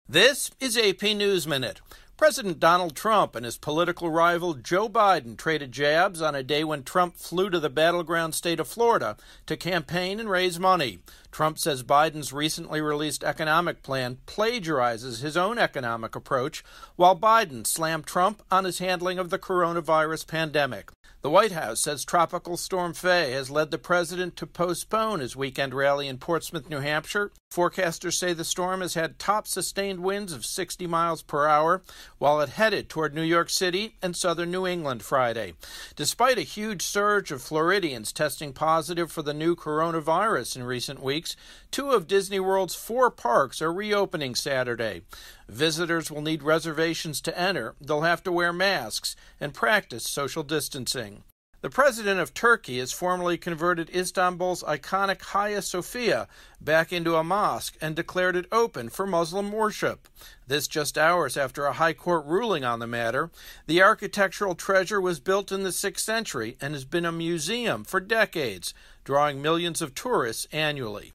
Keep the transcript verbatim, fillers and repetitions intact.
This is A P News Minute. President Donald Trump and his political rival Joe Biden traded jabs on a day when Trump flew to the battleground state of Florida to campaign and raise money. Trump says Biden's recently released economic plan plagiarizes his own economic approach, while Biden slammed Trump on his handling of the coronavirus pandemic. The White House says Tropical Storm Fay has led the president to postpone his weekend rally in Portsmouth, New Hampshire. Forecasters say the storm has had top sustained winds of sixty miles per hour, while it headed toward New York City and southern New England Friday. Despite a huge surge of Floridians testing positive for the new coronavirus in recent weeks, two of Disney World's four parks are reopening Saturday. Visitors will need reservations to enter. They'll have to wear masks and practice social distancing. The president of Turkey has formally converted Istanbul's iconic Hagia Sophia back into a mosque and declared it open for Muslim worship. This just hours after a high court ruling on the matter. The architectural treasure was built in the sixth century and has been a museum for decades, drawing millions of tourists annually.